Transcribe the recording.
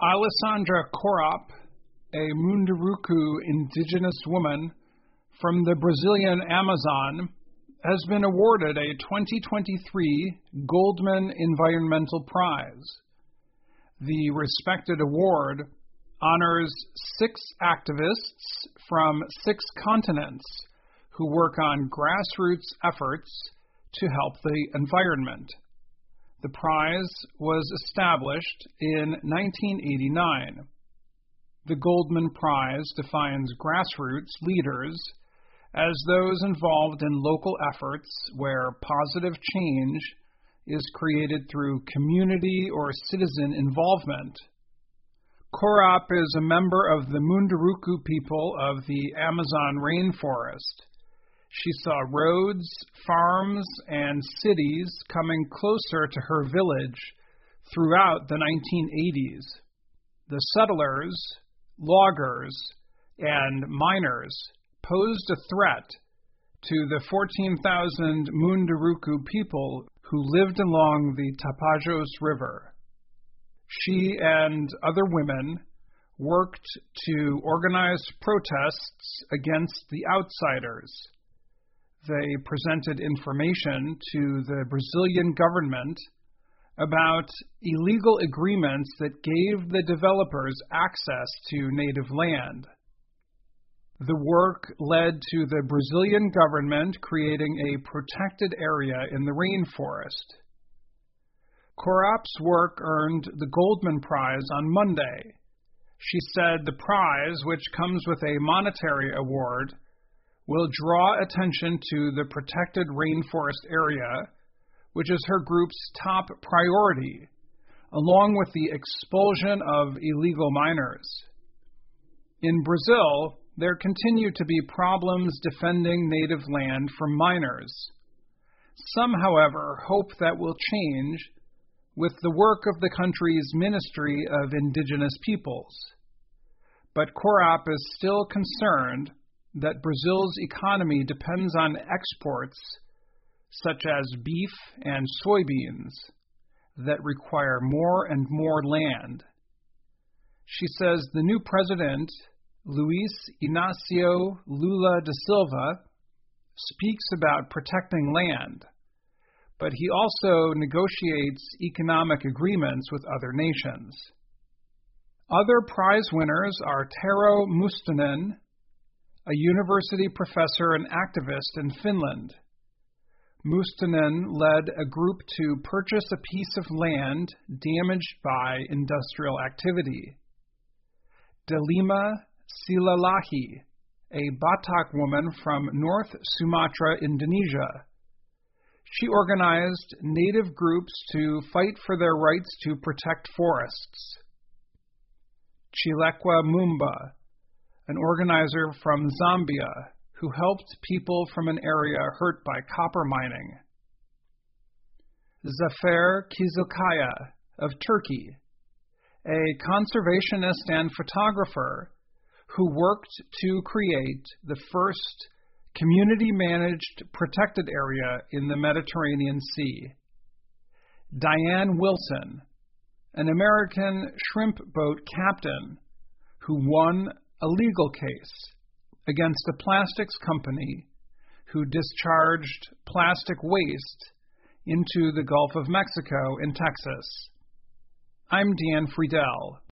Alessandra Korop, a Munduruku indigenous woman from the Brazilian Amazon, has been awarded a 2023 Goldman Environmental Prize. The respected award honors 6 activists from 6 continents who work on grassroots efforts to help the environment. The prize was established in 1989. The Goldman Prize defines grassroots leaders as those involved in local efforts where positive change is created through community or citizen involvement. Korop is a member of the Munduruku people of the Amazon rainforest. She saw roads, farms, and cities coming closer to her village throughout the 1980s. The settlers, loggers, and miners posed a threat to the 14,000 Munduruku people who lived along the Tapajos River. She and other women worked to organize protests against the outsiders. They presented information to the Brazilian government about illegal agreements that gave the developers access to native land. The work led to the Brazilian government creating a protected area in the rainforest. Korop's work earned the Goldman Prize on Monday. She said the prize, which comes with a monetary award, will draw attention to the protected rainforest area, which is her group's top priority, along with the expulsion of illegal miners. In Brazil, there continue to be problems defending native land from miners. Some, however, hope that will change with the work of the country's Ministry of Indigenous Peoples. But Korop is still concerned that Brazil's economy depends on exports such as beef and soybeans that require more and more land. She says the new president, Luiz Inácio Lula da Silva, speaks about protecting land, but he also negotiates economic agreements with other nations. Other prize winners are Tero Mustonen, a university professor and activist in Finland. Mustonen led a group to purchase a piece of land damaged by industrial activity. Delima Silalahi, a Batak woman from North Sumatra, Indonesia. She organized native groups to fight for their rights to protect forests. Chilekwa Mumba, an organizer from Zambia who helped people from an area hurt by copper mining. Zafer Kizilkaya of Turkey, a conservationist and photographer who worked to create the first community-managed protected area in the Mediterranean Sea. Diane Wilson, an American shrimp boat captain who won a legal case against a plastics company who discharged plastic waste into the Gulf of Mexico in Texas. I'm Dan Friedel.